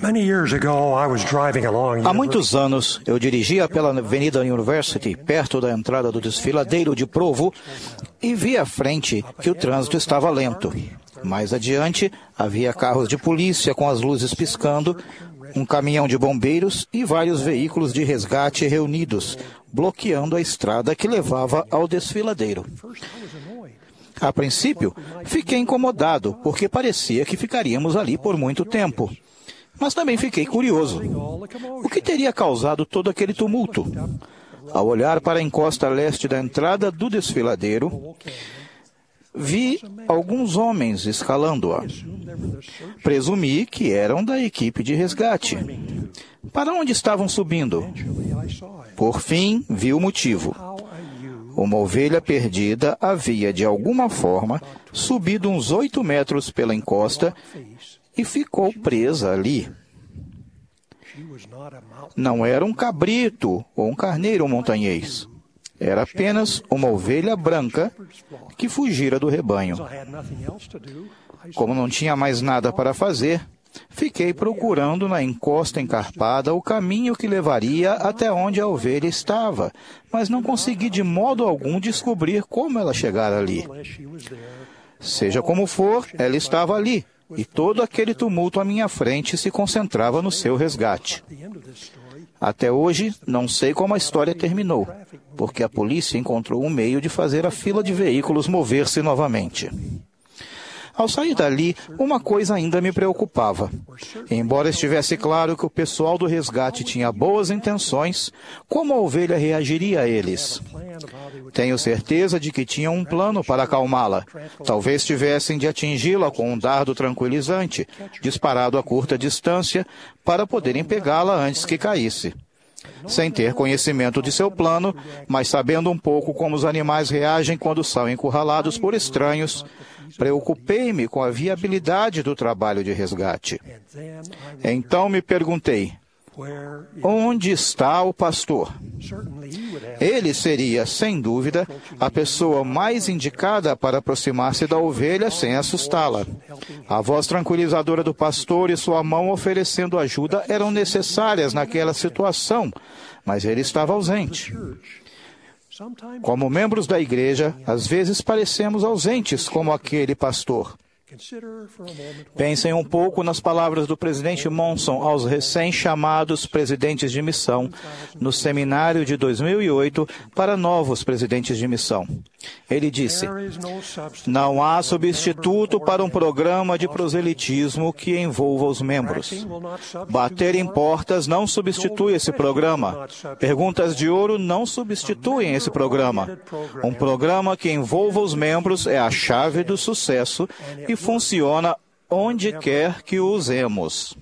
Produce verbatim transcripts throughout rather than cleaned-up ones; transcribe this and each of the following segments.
Há muitos anos, eu dirigia pela Avenida University, perto da entrada do desfiladeiro de Provo, e vi à frente que o trânsito estava lento. Mais adiante, havia carros de polícia com as luzes piscando, um caminhão de bombeiros e vários veículos de resgate reunidos, bloqueando a estrada que levava ao desfiladeiro. A princípio, fiquei incomodado, porque parecia que ficaríamos ali por muito tempo. Mas também fiquei curioso. O que teria causado todo aquele tumulto? Ao olhar para a encosta leste da entrada do desfiladeiro, vi alguns homens escalando-a. Presumi que eram da equipe de resgate. Para onde estavam subindo? Por fim, vi o motivo. Uma ovelha perdida havia, de alguma forma, subido uns oito metros pela encosta e ficou presa ali. Não era um cabrito ou um carneiro montanhês. Era apenas uma ovelha branca que fugira do rebanho. Como não tinha mais nada para fazer, fiquei procurando na encosta encarpada o caminho que levaria até onde a ovelha estava, mas não consegui de modo algum descobrir como ela chegara ali. Seja como for, ela estava ali, e todo aquele tumulto à minha frente se concentrava no seu resgate. Até hoje, não sei como a história terminou, porque a polícia encontrou um meio de fazer a fila de veículos mover-se novamente. Ao sair dali, uma coisa ainda me preocupava. Embora estivesse claro que o pessoal do resgate tinha boas intenções, como a ovelha reagiria a eles? Tenho certeza de que tinham um plano para acalmá-la. Talvez tivessem de atingi-la com um dardo tranquilizante, disparado a curta distância, para poderem pegá-la antes que caísse. Sem ter conhecimento de seu plano, mas sabendo um pouco como os animais reagem quando são encurralados por estranhos, preocupei-me com a viabilidade do trabalho de resgate. Então me perguntei, onde está o pastor? Ele seria, sem dúvida, a pessoa mais indicada para aproximar-se da ovelha sem assustá-la. A voz tranquilizadora do pastor e sua mão oferecendo ajuda eram necessárias naquela situação, mas ele estava ausente. Como membros da igreja, às vezes parecemos ausentes como aquele pastor. Pensem um pouco nas palavras do presidente Monson aos recém-chamados presidentes de missão no seminário de dois mil e oito para novos presidentes de missão. Ele disse, não há substituto para um programa de proselitismo que envolva os membros. Bater em portas não substitui esse programa. Perguntas de ouro não substituem esse programa. Um programa que envolva os membros é a chave do sucesso e funciona onde quer que o usemos.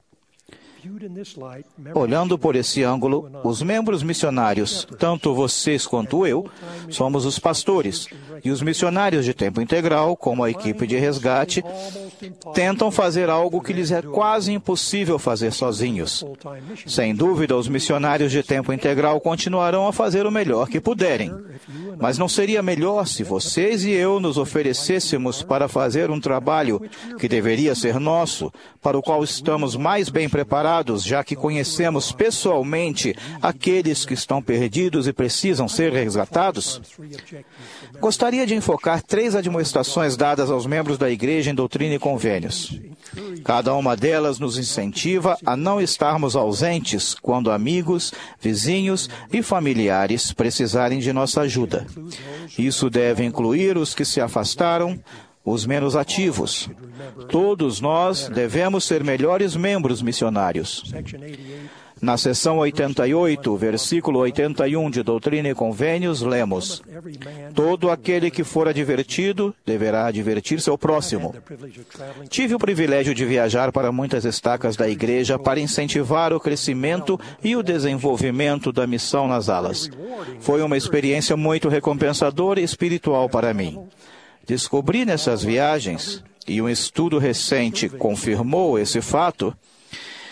Olhando por esse ângulo, os membros missionários, tanto vocês quanto eu, somos os pastores, e os missionários de tempo integral, como a equipe de resgate, tentam fazer algo que lhes é quase impossível fazer sozinhos. Sem dúvida, os missionários de tempo integral continuarão a fazer o melhor que puderem. Mas não seria melhor se vocês e eu nos oferecêssemos para fazer um trabalho que deveria ser nosso, para o qual estamos mais bem preparados, já que conhecemos pessoalmente aqueles que estão perdidos e precisam ser resgatados? Gostaria de enfocar três admoestações dadas aos membros da Igreja em Doutrina e Convênios. Cada uma delas nos incentiva a não estarmos ausentes quando amigos, vizinhos e familiares precisarem de nossa ajuda. Isso deve incluir os que se afastaram, os menos ativos. Todos nós devemos ser melhores membros missionários. Na seção oitenta e oito, versículo oitenta e um de Doutrina e Convênios, lemos, todo aquele que for advertido deverá advertir seu próximo. Tive o privilégio de viajar para muitas estacas da igreja para incentivar o crescimento e o desenvolvimento da missão nas alas. Foi uma experiência muito recompensadora e espiritual para mim. Descobri nessas viagens, e um estudo recente confirmou esse fato,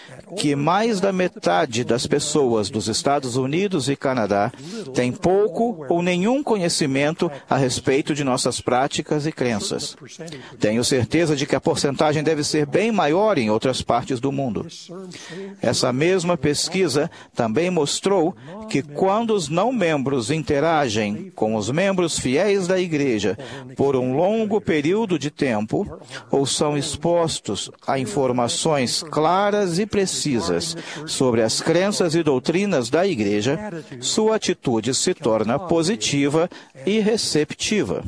que mais da metade das pessoas dos Estados Unidos e Canadá tem pouco ou nenhum conhecimento a respeito de nossas práticas e crenças. Tenho certeza de que a porcentagem deve ser bem maior em outras partes do mundo. Essa mesma pesquisa também mostrou que quando os não-membros interagem com os membros fiéis da igreja por um longo período de tempo, ou são expostos a informações claras e precisas sobre as crenças e doutrinas da igreja, sua atitude se torna positiva e receptiva.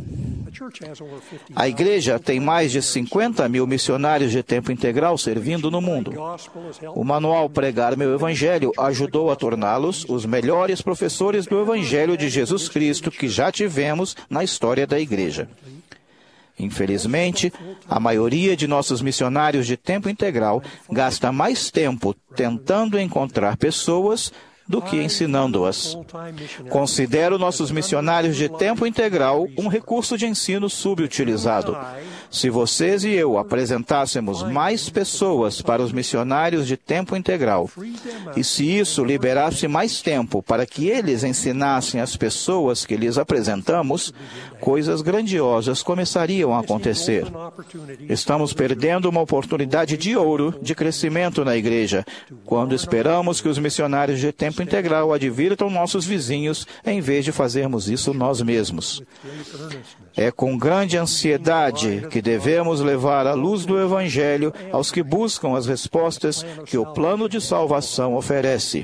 A igreja tem mais de cinquenta mil missionários de tempo integral servindo no mundo. O manual Pregar Meu Evangelho ajudou a torná-los os melhores professores do Evangelho de Jesus Cristo que já tivemos na história da igreja. Infelizmente, a maioria de nossos missionários de tempo integral gasta mais tempo tentando encontrar pessoas do que ensinando-as. Considero nossos missionários de tempo integral um recurso de ensino subutilizado. Se vocês e eu apresentássemos mais pessoas para os missionários de tempo integral, e se isso liberasse mais tempo para que eles ensinassem as pessoas que lhes apresentamos, coisas grandiosas começariam a acontecer. Estamos perdendo uma oportunidade de ouro de crescimento na igreja, quando esperamos que os missionários de tempo integral advirtam nossos vizinhos, em vez de fazermos isso nós mesmos. É com grande ansiedade que devemos levar a luz do Evangelho aos que buscam as respostas que o plano de salvação oferece.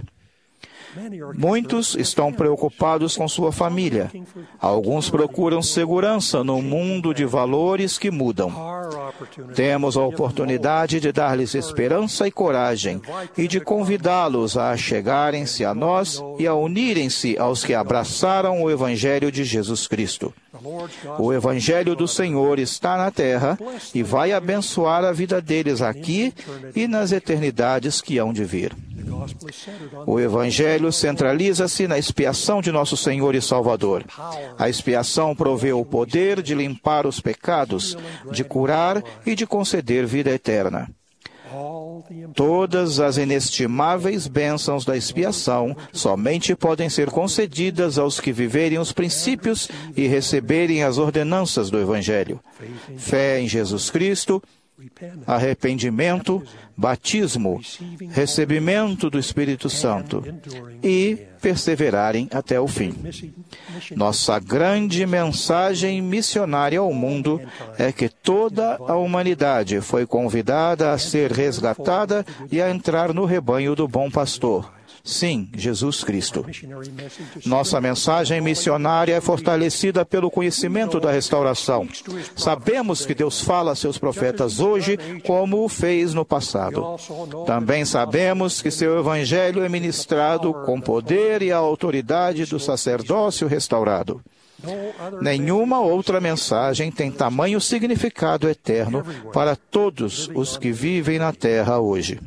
Muitos estão preocupados com sua família. Alguns procuram segurança no mundo de valores que mudam. Temos a oportunidade de dar-lhes esperança e coragem e de convidá-los a chegarem-se a nós e a unirem-se aos que abraçaram o Evangelho de Jesus Cristo. O Evangelho do Senhor está na terra e vai abençoar a vida deles aqui e nas eternidades que hão de vir. O Evangelho centraliza-se na expiação de nosso Senhor e Salvador. A expiação provê o poder de limpar os pecados, de curar e de conceder vida eterna. Todas as inestimáveis bênçãos da expiação somente podem ser concedidas aos que viverem os princípios e receberem as ordenanças do Evangelho. Fé em Jesus Cristo, arrependimento, batismo, recebimento do Espírito Santo e perseverarem até o fim. Nossa grande mensagem missionária ao mundo é que toda a humanidade foi convidada a ser resgatada e a entrar no rebanho do bom pastor. Sim, Jesus Cristo. Nossa mensagem missionária é fortalecida pelo conhecimento da restauração. Sabemos que Deus fala a seus profetas hoje, como o fez no passado. Também sabemos que seu Evangelho é ministrado com poder e a autoridade do sacerdócio restaurado. Nenhuma outra mensagem tem tamanho significado eterno para todos os que vivem na terra hoje.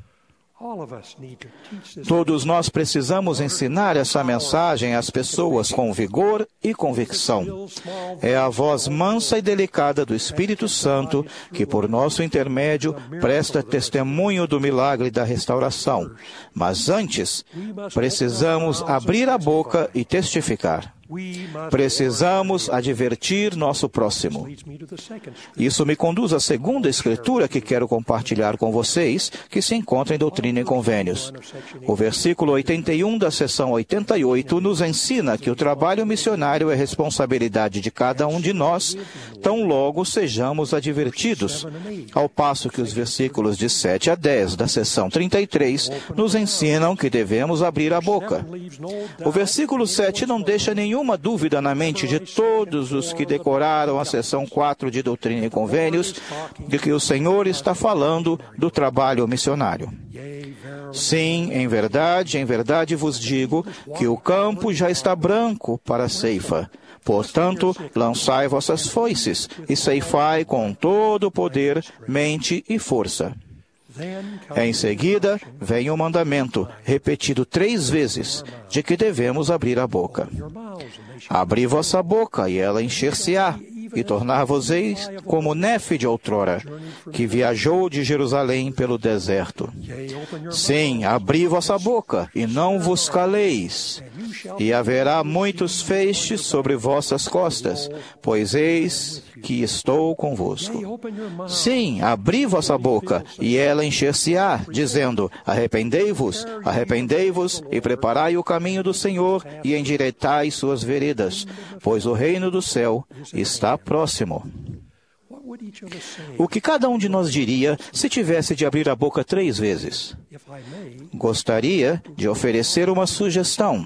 Todos nós precisamos ensinar essa mensagem às pessoas com vigor e convicção. É a voz mansa e delicada do Espírito Santo que, por nosso intermédio, presta testemunho do milagre da restauração. Mas antes, precisamos abrir a boca e testificar. Precisamos advertir nosso próximo. Isso me conduz à segunda escritura que quero compartilhar com vocês, que se encontra em Doutrina e Convênios. O versículo oitenta e um da seção oitenta e oito nos ensina que o trabalho missionário é responsabilidade de cada um de nós, tão logo sejamos advertidos, ao passo que os versículos de sete a dez da seção trinta e três nos ensinam que devemos abrir a boca. O versículo sete não deixa nenhum Nenhuma dúvida na mente de todos os que decoraram a seção quatro de Doutrina e Convênios de que o Senhor está falando do trabalho missionário. Sim, em verdade, em verdade vos digo que o campo já está branco para a ceifa. Portanto, lançai vossas foices e ceifai com todo o poder, mente e força. Em seguida, vem o mandamento, repetido três vezes, de que devemos abrir a boca. Abri vossa boca, e ela encher-se-á, e tornar-vos-eis como Nefe de outrora, que viajou de Jerusalém pelo deserto. Sim, abri vossa boca, e não vos caleis, e haverá muitos feixes sobre vossas costas, pois eis que estou convosco. Sim, abri vossa boca, e ela encher-se-á, dizendo, arrependei-vos, arrependei-vos, e preparai o caminho do Senhor, e endireitai suas veredas, pois o reino do céu está próximo. O que cada um de nós diria se tivesse de abrir a boca três vezes? Gostaria de oferecer uma sugestão.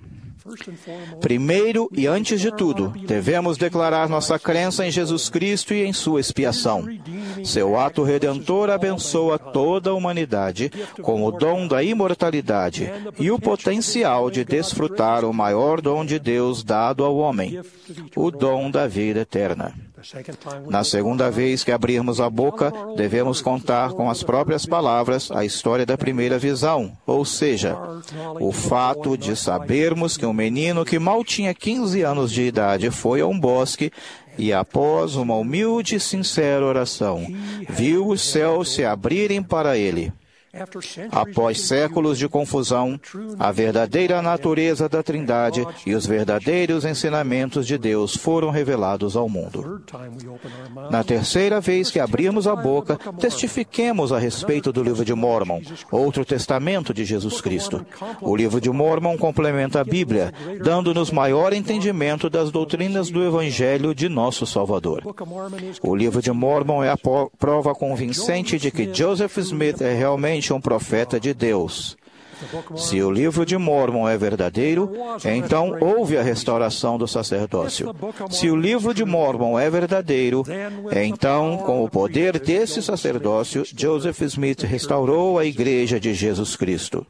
Primeiro e antes de tudo, devemos declarar nossa crença em Jesus Cristo e em sua expiação. Seu ato redentor abençoa toda a humanidade com o dom da imortalidade e o potencial de desfrutar o maior dom de Deus dado ao homem, o dom da vida eterna. Na segunda vez que abrirmos a boca, devemos contar com as próprias palavras a história da primeira visão, ou seja, o fato de sabermos que um menino que mal tinha quinze anos de idade foi a um bosque e, após uma humilde e sincera oração, viu os céus se abrirem para ele. Após séculos de confusão, a verdadeira natureza da Trindade e os verdadeiros ensinamentos de Deus foram revelados ao mundo. Na terceira vez que abrirmos a boca, testifiquemos a respeito do livro de Mórmon, outro testamento de Jesus Cristo. O livro de Mórmon complementa a Bíblia, dando-nos maior entendimento das doutrinas do Evangelho de nosso Salvador. O livro de Mórmon é a prova convincente de que Joseph Smith é realmente um profeta de Deus. Se o livro de Mórmon é verdadeiro, então houve a restauração do sacerdócio. Se o livro de Mórmon é verdadeiro, então, com o poder desse sacerdócio, Joseph Smith restaurou a Igreja de Jesus Cristo.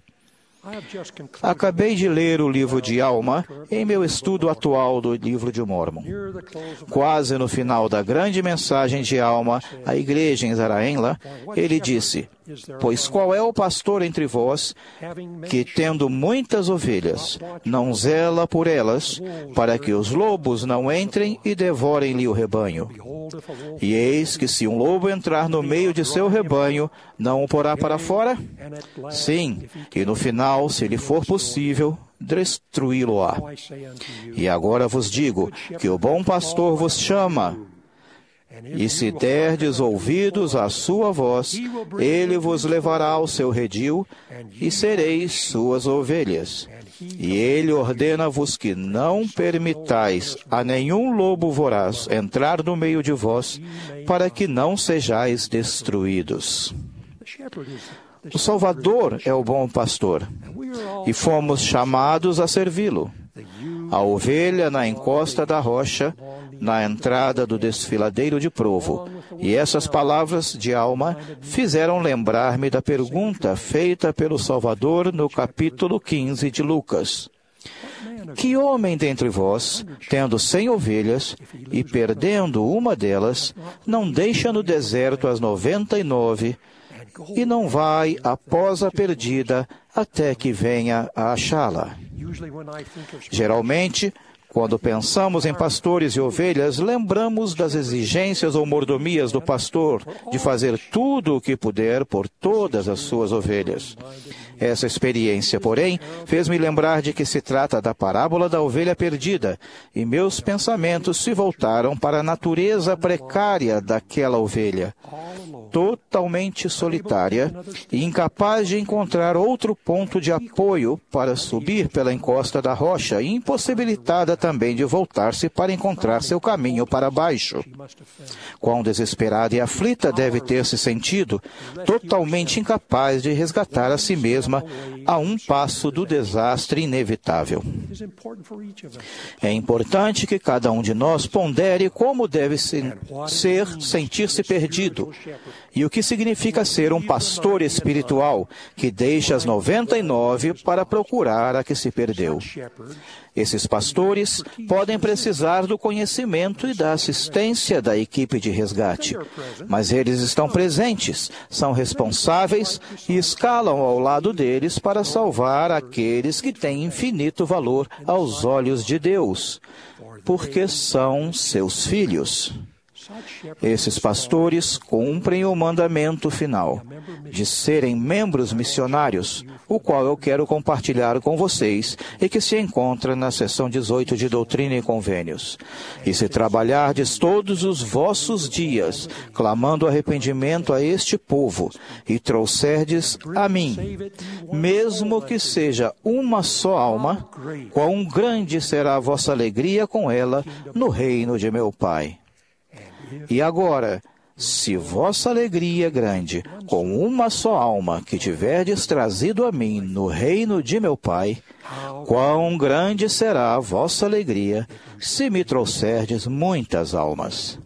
Acabei de ler o livro de Alma em meu estudo atual do livro de Mórmon. Quase no final da grande mensagem de Alma à igreja em Zarahemla, ele disse, pois qual é o pastor entre vós que, tendo muitas ovelhas, não zela por elas, para que os lobos não entrem e devorem-lhe o rebanho? E eis que se um lobo entrar no meio de seu rebanho, não o porá para fora? Sim, e no final, se lhe for possível, destruí-lo-á. E agora vos digo que o bom pastor vos chama, e se derdes ouvidos à sua voz, ele vos levará ao seu redil, e sereis suas ovelhas. E ele ordena-vos que não permitais a nenhum lobo voraz entrar no meio de vós, para que não sejais destruídos. O Salvador é o bom pastor, e fomos chamados a servi-lo. A ovelha na encosta da rocha, na entrada do desfiladeiro de Provo. E essas palavras de Alma fizeram lembrar-me da pergunta feita pelo Salvador no capítulo quinze de Lucas. Que homem dentre vós, tendo cem ovelhas, e perdendo uma delas, não deixa no deserto as noventa e nove, e não vai após a perdida até que venha a achá-la? Geralmente, quando pensamos em pastores e ovelhas, lembramos das exigências ou mordomias do pastor de fazer tudo o que puder por todas as suas ovelhas. Essa experiência, porém, fez-me lembrar de que se trata da parábola da ovelha perdida, e meus pensamentos se voltaram para a natureza precária daquela ovelha, totalmente solitária e incapaz de encontrar outro ponto de apoio para subir pela encosta da rocha e impossibilitada também de voltar-se para encontrar seu caminho para baixo. Quão desesperada e aflita deve ter se sentido, totalmente incapaz de resgatar a si mesma a um passo do desastre inevitável. É importante que cada um de nós pondere como deve ser sentir-se perdido e o que significa ser um pastor espiritual que deixa as noventa e nove para procurar a que se perdeu. Esses pastores podem precisar do conhecimento e da assistência da equipe de resgate, mas eles estão presentes, são responsáveis e escalam ao lado deles para salvar aqueles que têm infinito valor aos olhos de Deus. porque são seus filhos. Esses pastores cumprem o mandamento final de serem membros missionários, o qual eu quero compartilhar com vocês e que se encontra na seção dezoito de Doutrina e Convênios. E se trabalhardes todos os vossos dias, clamando arrependimento a este povo, e trouxerdes a mim, mesmo que seja uma só alma, quão grande será a vossa alegria com ela no reino de meu Pai. E agora, se vossa alegria é grande, com uma só alma que tiverdes trazido a mim no reino de meu Pai, quão grande será a vossa alegria, se me trouxerdes muitas almas.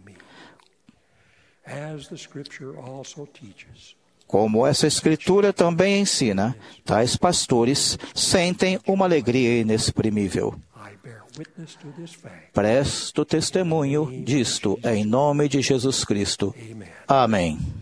Como essa Escritura também ensina, tais pastores sentem uma alegria inexprimível. Presto testemunho disto em nome de Jesus Cristo. Amém.